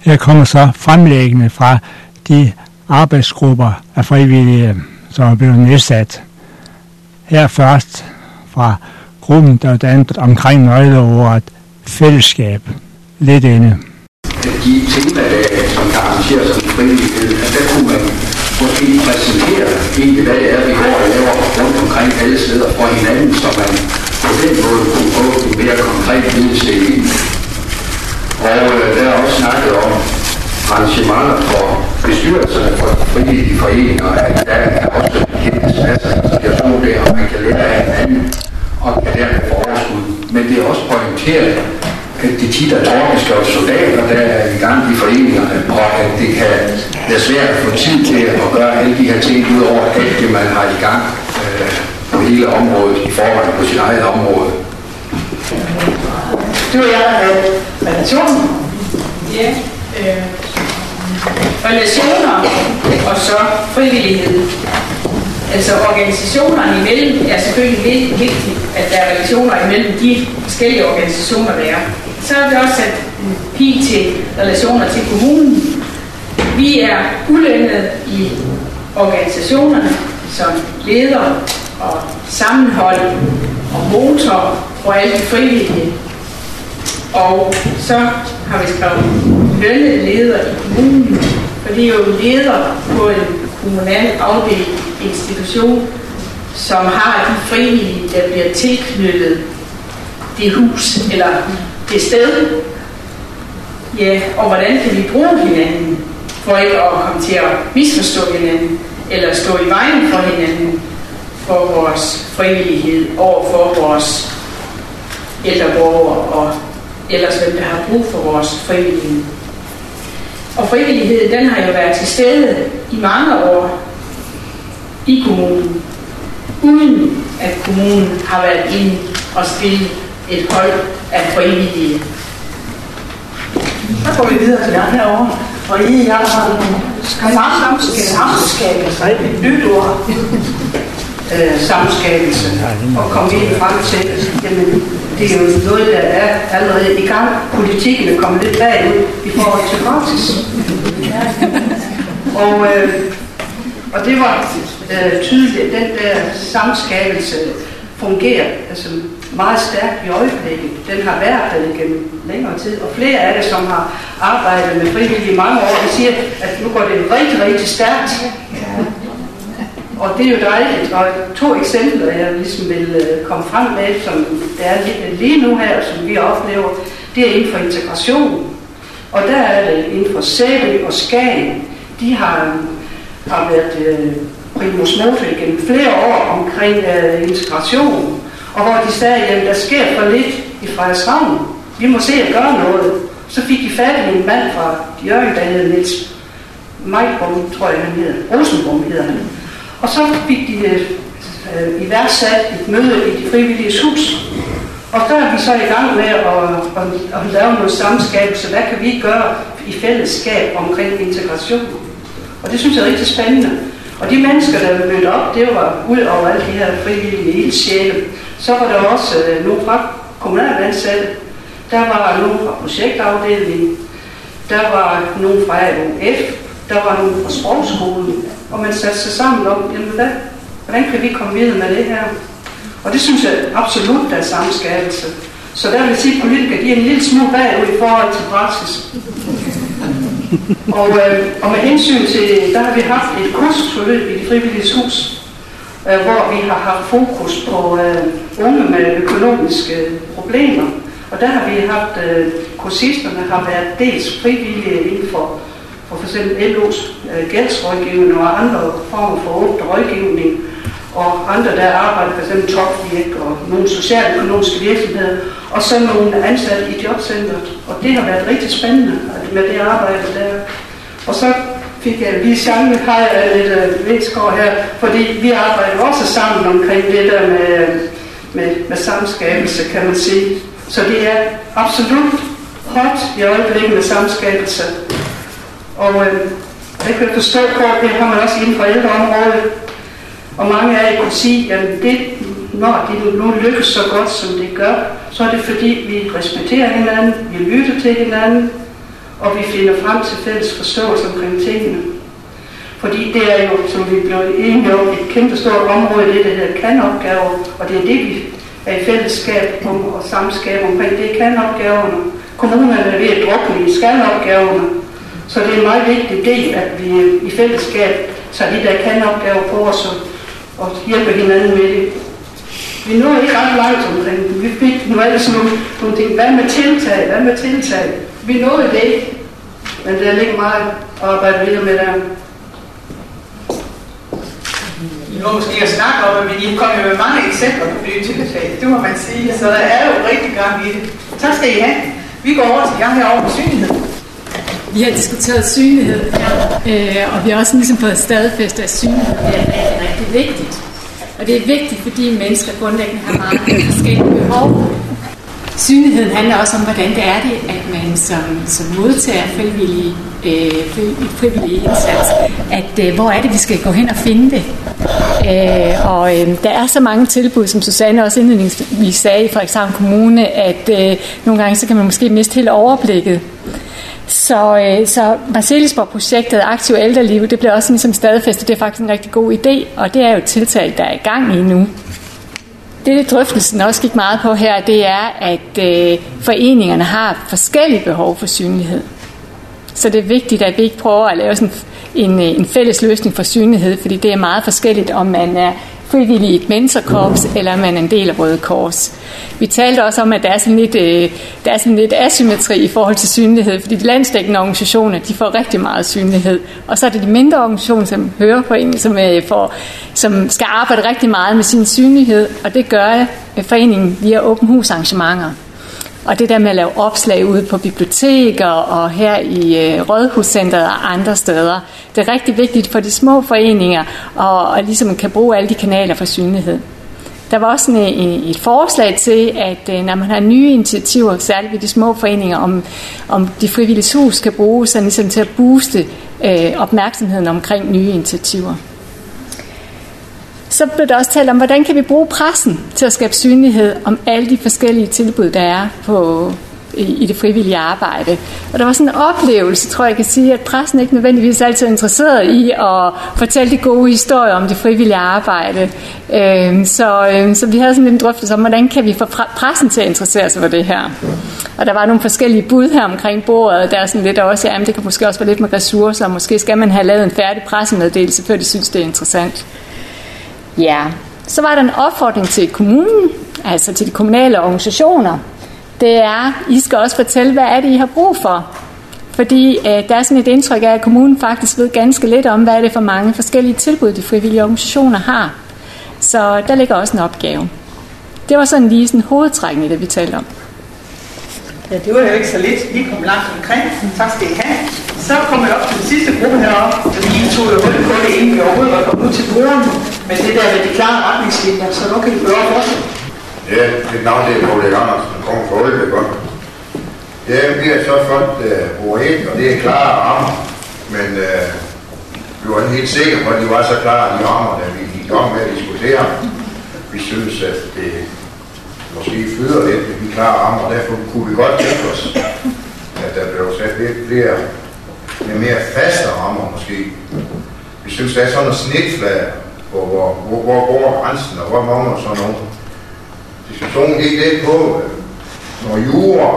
Her kommer så fremlæggende fra de arbejdsgrupper af frivillige, som er blevet nedsat. Her først fra gruppen, der er dannet omkring nøgleordet fællesskab. Lidt inde. De temadage, som kan arrangeres som frivillighed, at der kunne man måske præsentere egentlig, hvad det er, vi går og laver rundt omkring alle steder for hinanden, så man på den måde kunne få en mere konkret vidensstilling. Og der er også snakket om arrangementer for bestyrelserne for frivillige foreninger, at der er også kæmpe masser af inspiration der, og man kan lære af hinanden og kan dermed få overskud. Men det er også pointeret, at de tit er torgiske og soldater, der er i gang i foreningerne, og at det kan være svært at få tid til at gøre alle de her ting ud over alt det, man har i gang på hele området, i forhold på sit eget område. Du og jeg er relationer. Ja, relationer og så frivillighed. Altså organisationerne imellem er selvfølgelig vigtigt, at der er relationer imellem de forskellige organisationer, der er. Så har vi også sat en pil til relationer til kommunen. Vi er ulønnet i organisationerne som leder og sammenhold og motor for alle de frivillige. Og så har vi skrevet lønnede ledere i kommunen, for det er jo leder på en kommunal afdelt institution, som har de frivillige, der bliver tilknyttet det hus eller det sted. Ja, og hvordan kan vi bruge hinanden, for ikke at komme til at misforstå hinanden, eller stå i vejen for hinanden, for vores frivillighed over for vores ældre borgere og ellers hvem der har brug for vores frivillighed. Og frivilligheden, den har jo været til stede i mange år i kommunen, uden at kommunen har været inde og spille et hold af frivillige. Så går vi videre til jer herovre, og jeg har nogle samskabelse, et nyt ord, samskabelse, og komme helt frem til, jamen, det er jo noget, der er allerede i gang. Politikken er kommet lidt bagud i forhold til praksis. Og det var tydeligt, at den der samskabelse fungerer altså meget stærkt i øjeblikket. Den har været der gennem længere tid, og flere af det, som har arbejdet med frivillige i mange år, de siger, at nu går det rigtig, rigtig stærkt. Og det er jo dejligt, og 2 eksempler, jeg ligesom vil komme frem med, som der er lige nu her, som vi oplever, det er inden for integration. Og der er det inden for Sæby og Skagen. De har været primus motor gennem flere år omkring integration, og hvor de sagde, at der sker for lidt i Frederikshavn. Vi må se at gøre noget. Så fik de fat i en mand fra Jørgen, der hed Niels Meibrum, tror jeg han hedder. Rosenbrum hedder han. Og så fik de iværksat et møde i de frivillige hus. Og der er vi så i gang med at lave noget samskabelse. Hvad kan vi gøre i fællesskab omkring integration? Og det synes jeg er rigtig spændende. Og de mennesker, der mødte op, det var ud over alle de her frivillige ildsjæle. Så var der også nogle fra kommunalansatte. Der var nogle fra projektafdelingen. Der var nogle fra AUF. Der var nogle fra sprogskolen. Og man satte sig sammen om, jamen hvordan kan vi komme videre med det her? Og det synes jeg absolut, der er samskabelse. Så der vil sige, at politikere de er en lille smule bagud i forhold til praksis. Og med hensyn til, der har vi haft et kursusforløb i de frivillige hus, hvor vi har haft fokus på unge med økonomiske problemer. Og der har vi haft, kursisterne har været dels frivillige inden for eksempel LO's gældsrådgivning og andre former for åbent rådgivning, og andre, der arbejder for eksempel Topvirk og nogle socialøkonomiske virksomheder, og så nogle ansatte i jobcentret. Og det har været rigtig spændende med det arbejde der. Og så fik jeg lige sammen med lidt Væsgaard her, fordi vi arbejder også sammen omkring det der med samskabelse, kan man sige. Så det er absolut hot i øjeblikket med samskabelse. Og jeg kan forstå på, det har man også inden for ældreområdet. Og mange af jer kunne sige, at når det nu lykkes så godt, som det gør, så er det fordi, vi respekterer hinanden, vi lytter til hinanden, og vi finder frem til fælles forståelse omkring tingene. Fordi det er jo, som vi blev enige om, et kæmpe stort område, det der hedder kan-opgaver, og det er det, vi er i fællesskab om og samskab omkring. Det er kan-opgaverne. Kommunerne er ved at drukne i skal-opgaverne. Så det er en meget vigtig del, at vi i fællesskab tager de der kan-opgaver på os og hjælper hinanden med det. Vi når ikke ret langt omkring det. Vi fik nu ellers nogle ting. Hvad med tiltag? Vi nåede det ikke, men der er ikke meget at arbejde videre med der. I må måske at snakke om, men I kommer jo med mange eksempler på nye tiltag. Det må man sige. Så der er jo rigtig gang i det. Tak skal I have. Vi går over til gang herovre på synlighed. Vi har diskuteret synlighed, og vi har også ligesom fået stadfæstet, at synlighed er rigtig, rigtig vigtigt. Og det er vigtigt, fordi mennesker grundlæggende har meget forskellige behov. Synligheden handler også om, hvordan det er det, at man som modtager frivillig indsats, at hvor er det, vi skal gå hen og finde det. Der er så mange tilbud, som Susanne også indledningsvis sagde i Frederikshavn Kommune, at nogle gange så kan man måske miste hele overblikket. Så Marselisborg-projektet Aktiv Ældreliv, det bliver også ligesom stadfæstet. Det er faktisk en rigtig god idé, og det er jo et tiltag, der er i gang i nu. Det drøftelsen også gik meget på her, det er, at foreningerne har forskellige behov for synlighed. Så det er vigtigt, at vi ikke prøver at lave sådan en fælles løsning for synlighed, fordi det er meget forskelligt, om man er frivillig i et mentorkorps, eller man er en del af Røde Kors. Vi talte også om, at der er sådan lidt asymmetri i forhold til synlighed, fordi de landsdækkende organisationer, de får rigtig meget synlighed. Og så er det de mindre organisationer, som hører foreningen, som skal arbejde rigtig meget med sin synlighed, og det gør foreningen via åben hus arrangementer. Og det der med at lave opslag ude på biblioteker og her i Rådhuscenteret og andre steder, det er rigtig vigtigt for de små foreninger, og ligesom kan bruge alle de kanaler for synlighed. Der var også et forslag til, at når man har nye initiativer, særligt ved de små foreninger, om de frivillige hus kan bruges sådan ligesom til at booste opmærksomheden omkring nye initiativer. Så blev der også talt om, hvordan kan vi bruge pressen til at skabe synlighed om alle de forskellige tilbud, der er i det frivillige arbejde. Og der var sådan en oplevelse, tror jeg kan sige, at pressen ikke nødvendigvis er altid interesseret i at fortælle de gode historier om det frivillige arbejde. Så vi havde sådan en drøftelse om, hvordan kan vi få pressen til at interessere sig for det her. Og der var nogle forskellige bud her omkring bordet. Der er sådan lidt også, det kan måske også være lidt med ressourcer, måske skal man have lavet en færdig pressemeddelelse, før de synes, det er interessant. Ja, så var der en opfordring til kommunen, altså til de kommunale organisationer. Det er, I skal også fortælle, hvad er det, I har brug for. Fordi der er sådan et indtryk af, at kommunen faktisk ved ganske lidt om, hvad er det for mange forskellige tilbud, de frivillige organisationer har. Så der ligger også en opgave. Det var sådan lige sådan hovedtrækken i det, vi talte om. Ja, det var jo ikke så lidt. Vi kom langt omkring. Tak skal I have. Så kommer jeg op til den sidste gruppe heroppe. Vi tog jo hul på det, inden vi overhovedet var kommet ud til brugeren. Men det der med de klare retningslinjer, så nu kan vi gøre for det. Ja, mit navn er Poul Erik Andersen, som kommer fra Aalborg. Ja, vi har så fået ord 1, og det er klare rammer. Men vi var ikke helt sikre på, at de var så klare, de rammer, da vi gik om med at diskutere. Vi synes, at det måske flyder lidt med de klare rammer, og derfor kunne vi godt tænke os, at der blev sat lidt flere med mere faste rammer måske. Vi synes, der er sådan noget snitflader, hvor går grænsen, og hvor mangler sådan noget. Diskussionen gik lidt på noget jura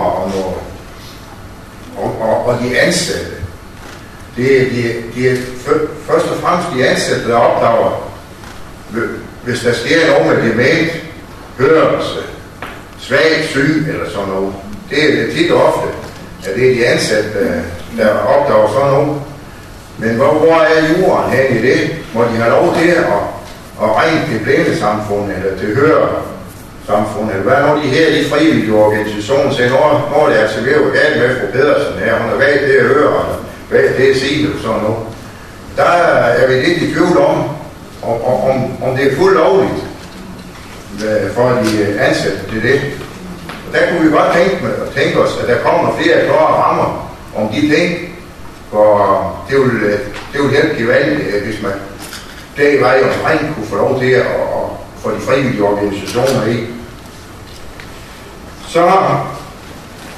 og de ansatte. Det er først og fremmest de ansatte, der opdager, hvis der sker noget med dement, hørelse, svagt syg eller sådan noget. Det er tit og ofte, at det er de ansatte, der opdager sådan noget. Men hvor er juraen hen i det? Må de have lov til at regne til blindesamfundet eller til høresamfundet? Eller hvad er nogle af de her de frivillige organisationer siger, når det er altså ved at være galt med fru Pedersen her, hun er valgt det at høre, og valgt det at sige og sådan noget. Der er vi lidt i tvivl om det er fuldt lovligt for de ansatte til det. Og der kunne vi godt tænke os, at der kommer flere klare rammer om de ting, for det vil hjælpe gevaldigt, hvis man der i vej omkring kunne få lov til at få de frivillige organisationer i. Så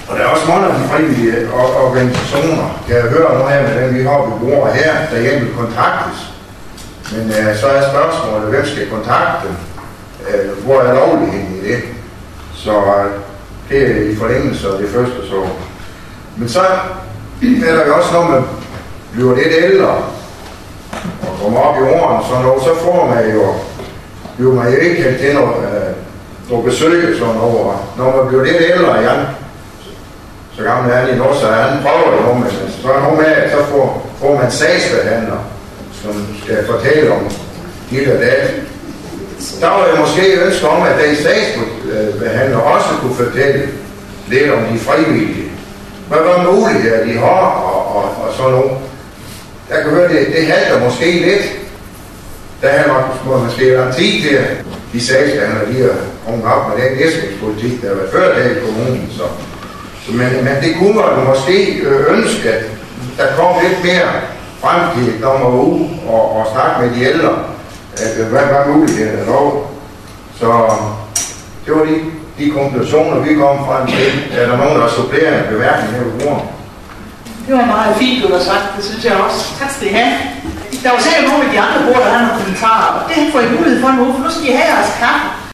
Og der er også mange af de frivillige organisationer, kan jeg høre nu her med dem, vi har på bordet her, der igen vil kontaktes. Men så er spørgsmålet, hvem skal kontakte dem? Hvor er lovligheden i det? Så det er i forlængelse af det første så. Men så er der jo også, når man bliver lidt ældre og kommer op i årene, så får man jo, bliver man jo ikke helt til noget besøg sådan over. Når man bliver lidt ældre igen, så gammel er han endnu, så han prøver jo, men så er noget med, at så får man sagsbehandler, som skal fortælle om dit og dat. Der var jo måske ønske om, at den sagsbehandler også kunne fortælle lidt om de frivillige. Hvad muligheder de har og sådan noget. Jeg kan høre, det halter måske lidt. Der har nok måske været tid til, at de sagsbehandler, de har kommet op med den næstningspolitik, der har været ført her i kommunen. Men det kunne man måske ønske, at der kom lidt mere fremtid, når man var ude og snakke med de ældre, at hvad muligheden er lov. Så det var de konklusioner, vi kom frem til. Er der nogen, der har supplerende bemærkninger her på bordet? Det var meget fint, du har sagt. Det synes jeg også. Tak skal I have. Der var sikkert nogle af de andre bord, der havde nogle kommentarer, og det får I mulighed for nu, for nu skal I have jeres kaffe.